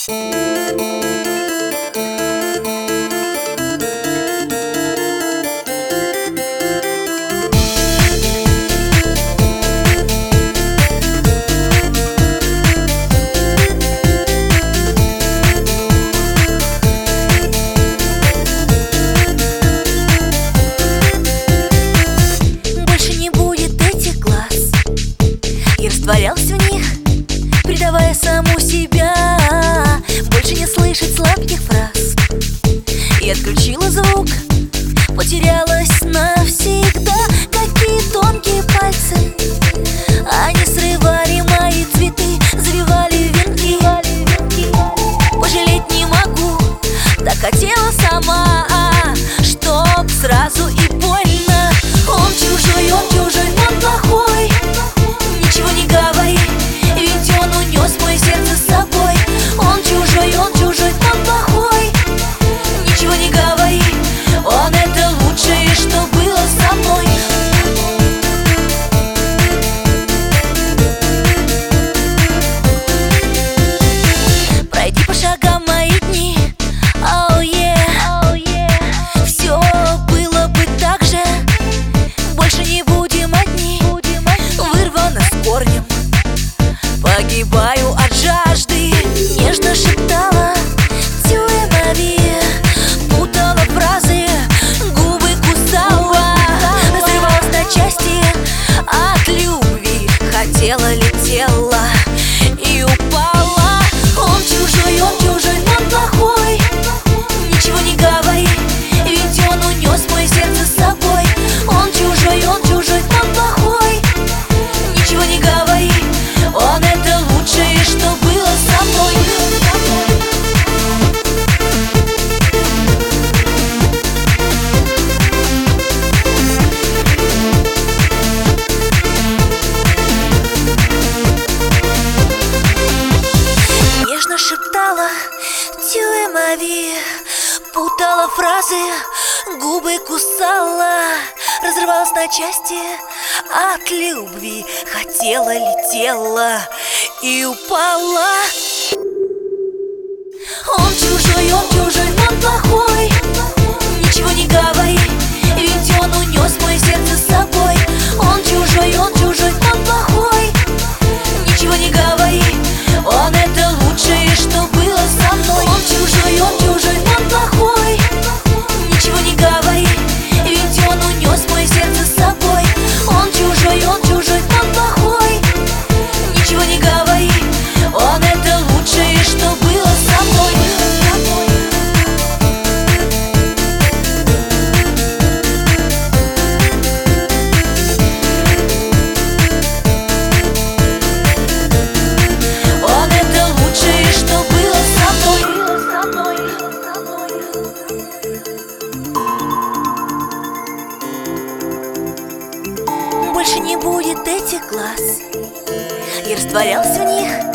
Растворялся в них, предавая саму себя. Больше не слышать сладких фраз. И отключила звук, потерялась навсегда. Какие тонкие пальцы, они срывали мои цветы, завивали венки. Пожалеть не могу, так хотела сама, чтоб сразу и больно. Он чужой, он плохой. Ничего не говори, ведь он унес мое сердце с собой. Он чужой, он плохой. Ничего не говори, он это лучшее, что было со мной. Пройди по шагам мои дни, oh yeah. Все было бы так же, больше не будем одни. Вырвано с корнем, погибаю от жажды. Нежно шептала «Тюэ мави», путала фразы, губы кусала, разрывалась на части от любви. Хотела, летела и упала. Он чужой, он плохой. Ничего не говори, ведь он унес мое сердце с собой. Он чужой, он плохой. Ничего не говори, он это лучшее, что было со мной. Нежно шептала «Тюэ мави», путала фразы, губы кусала, разрывалась на части от любви. Хотела, летела и упала. Он чужой, он плохой. Ничего не говори, ведь он унес мое сердце с собой. Он чужой, он плохой. Ничего не говори, он это лучшее, что было со мной. Он чужой, он плохой. Ничего не говори, ведь он унес мое сердце с собой. Он чужой, он плохой. Ничего не говори, он это лучшее, что было со мной. Он это лучшее, что было со мной. Больше не будет этих глаз. Я растворялся в них,